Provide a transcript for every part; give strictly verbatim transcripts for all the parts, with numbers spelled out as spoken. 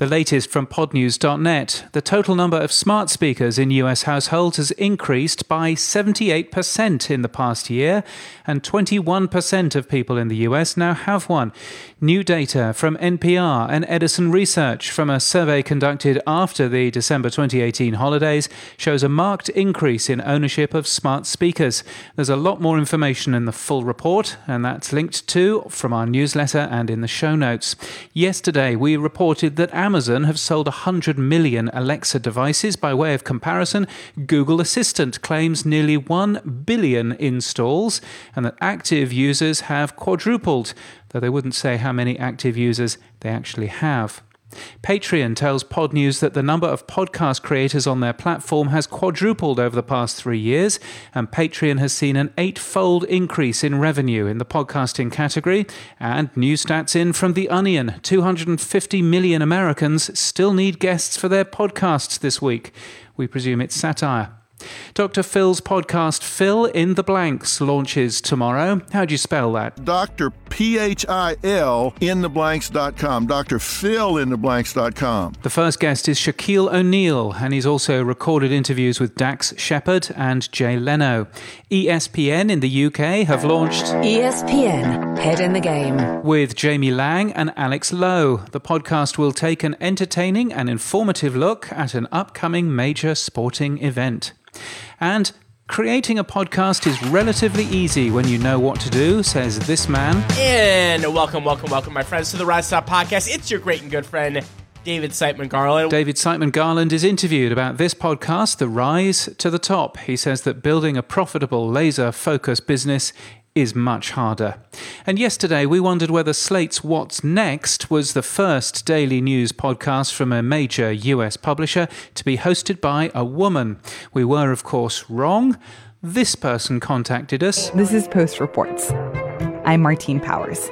The latest from pod news dot net. The total number of smart speakers in U S households has increased by seventy-eight percent in the past year, and twenty-one percent of people in the U S now have one. New data from N P R and Edison Research from a survey conducted after the December twenty eighteen holidays shows a marked increase in ownership of smart speakers. There's a lot more information in the full report, and that's linked to from our newsletter and in the show notes. Yesterday, we reported that Amazon have sold one hundred million Alexa devices. By way of comparison, Google Assistant claims nearly one billion installs, and that active users have quadrupled, though they wouldn't say how many active users they actually have. Patreon tells Pod News that the number of podcast creators on their platform has quadrupled over the past three years, and Patreon has seen an eightfold increase in revenue in the podcasting category. And new stats in from The Onion: two hundred fifty million Americans still need guests for their podcasts this week. We presume it's satire. Doctor Phil's podcast, Phil in the Blanks, launches tomorrow. How do you spell that? Doctor P H I L in the blanks dot com. Doctor Phil in the blanks dot com. The first guest is Shaquille O'Neal, and he's also recorded interviews with Dax Shepard and Jay Leno. E S P N in the U K have launched E S P N, Head in the Game, with Jamie Lang and Alex Lowe. The podcast will take an entertaining and informative look at an upcoming major sporting event. And creating a podcast is relatively easy when you know what to do, says this man. And welcome, welcome, welcome, my friends, to the Rise Stop Podcast. It's your great and good friend, David Siteman Garland. David Siteman Garland is interviewed about this podcast, The Rise to the Top. He says that building a profitable, laser-focused business is much harder. And yesterday we wondered whether Slate's What's Next was the first daily news podcast from a major U S publisher to be hosted by a woman. We were, of course, wrong. This person contacted us. This is Post Reports. I'm Martine Powers.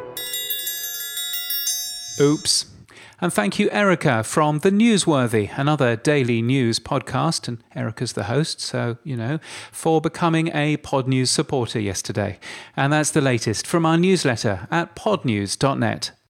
Oops. And thank you, Erica, from The Newsworthy, another daily news podcast, and Erica's the host, so, you know, for becoming a Pod News supporter yesterday. And that's the latest from our newsletter at pod news dot net.